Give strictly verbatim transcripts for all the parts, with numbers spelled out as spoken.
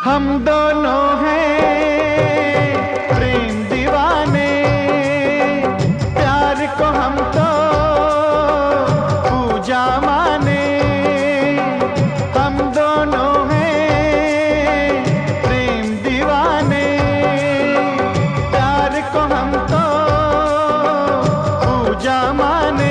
हम दोनों हैं प्रेम दीवाने, प्यार को हम तो पूजा माने। हम दोनों हैं प्रेम दीवाने, प्यार को हम तो पूजा माने।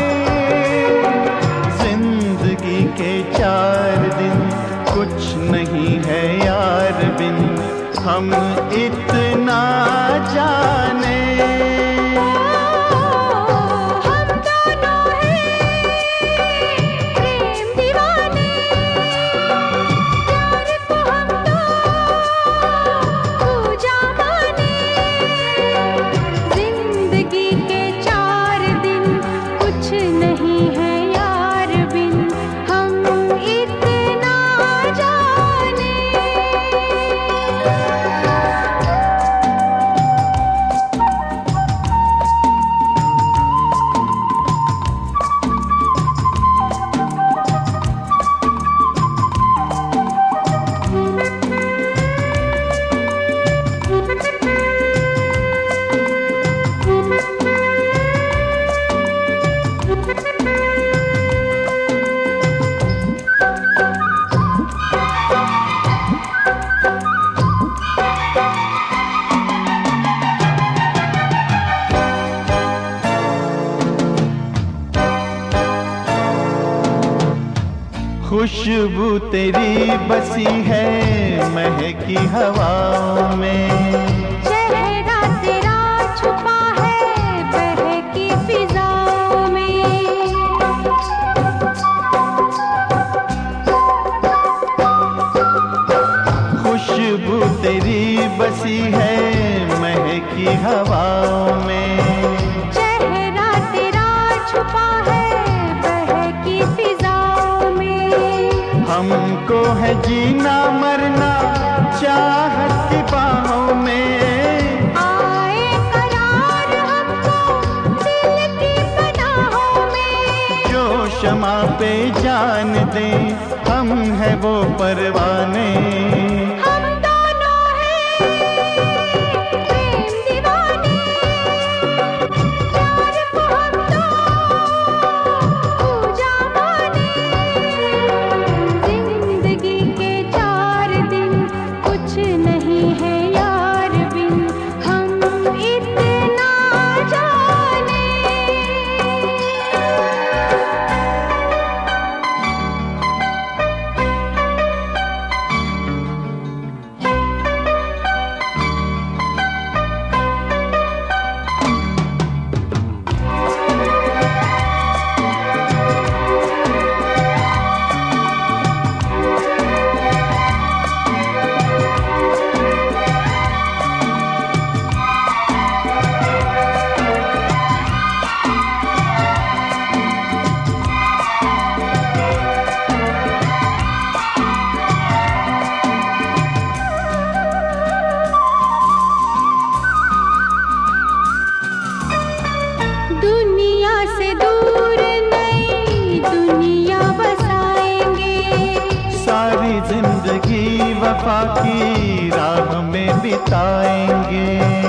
जिंदगी के चार दिन कुछ नहीं है यार बिन हम इतना जाने। हम दोनों हैं प्रेम दीवाने, प्यार को हम तो पूजा माने। जिंदगी के चार दिन कुछ नहीं है यार बिन हम इतना जाने। खुशबू तेरी बसी है महकी हवाओं में, चेहरा तेरा छुपा है बहकी फिजाओं में। खुशबू तेरी बसी है महकी हवाओं में, चेहरा तेरा छुपा है बहकी फिजाओं में। हमको है जीना मरना चाहत की बाहों में। आए करार हमको दिल की पनाहों में। जो शमा पे जान दे हम है वो परवाने। हम दोनों हैं प्रेम दीवाने, प्यार को हम तो पूजा माने। जिंदगी के चार दिन कुछ नहीं है यार बिन हम इतना जाने। दुनिया से दूर नई दुनिया बसाएंगे, सारी जिंदगी वफा की राह में बिताएंगे।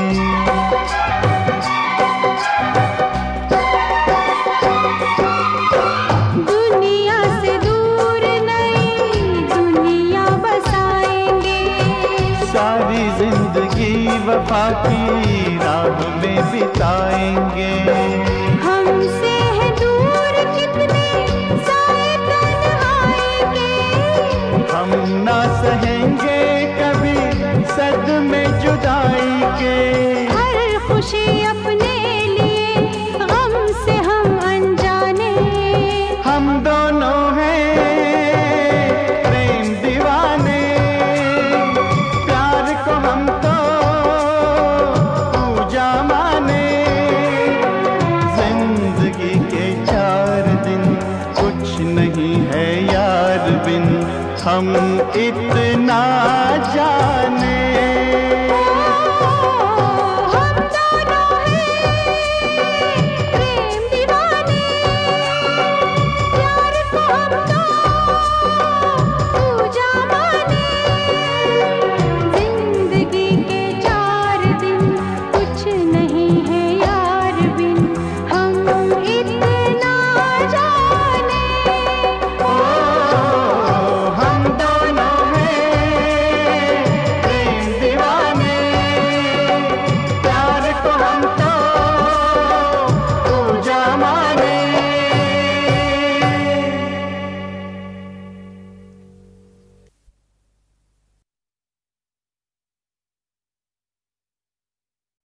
दुनिया से दूर नई दुनिया बसाएंगे, सारी जिंदगी वफा की राह में बिताएंगे। हमसे है दूर कितने साए तन्हाई के। हम ना सहेंगे कभी सदमे जुदाई के। हर खुशी अपने लिए गम से हम अनजाने। हम दोनों हैं प्रेम दीवाने, प्यार को हम तो पूजा माने। जिंदगी के चार दिन कुछ नहीं है यार बिन हम इतना जाने।